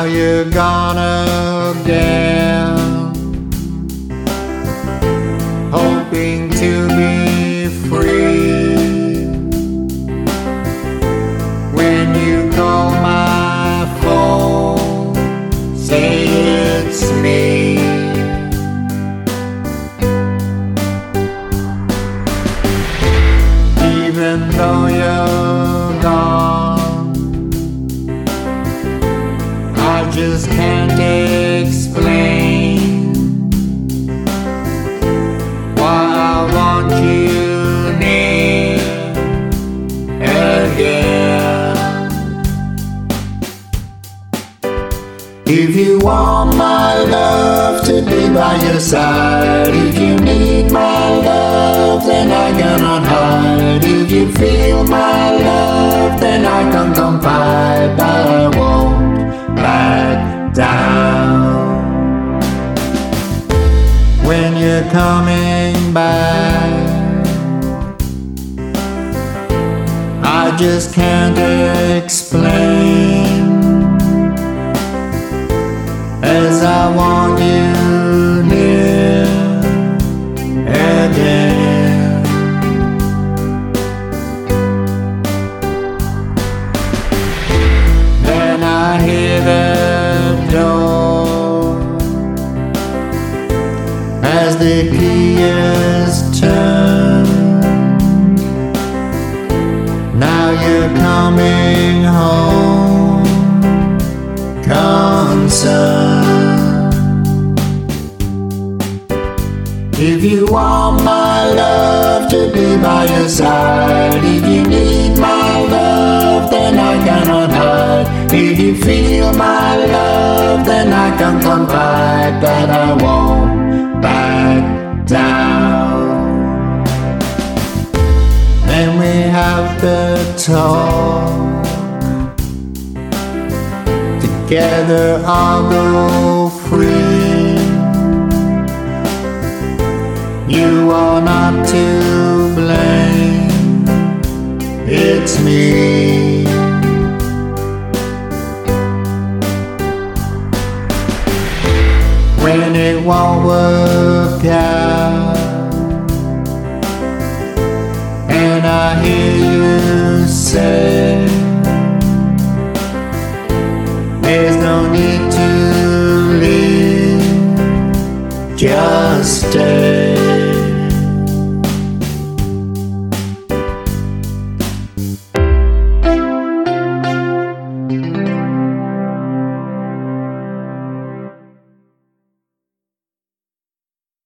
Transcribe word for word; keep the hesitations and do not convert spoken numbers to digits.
Now you're gone again, hoping to be free. When you call my phone, say it's me. Even though you're gone, I just can't explain why I want you near again. If you want my love to be by your side, if you need my love, then I cannot hide. If you feel my love, then I can confide, but I won't back down. When you're coming back, I just can't explain, as I want you near again. Then I hear the door as the key is turned. Now you're coming home, concerned. If you want my love to be by your side, if you need my love, then I cannot hide. If you feel my love, then I can confide, that I won't back down. Then we have the talk, together I'll go free. You are not to blame, it's me. When it won't work out, and I hear you say, there's no need to leave, just stay.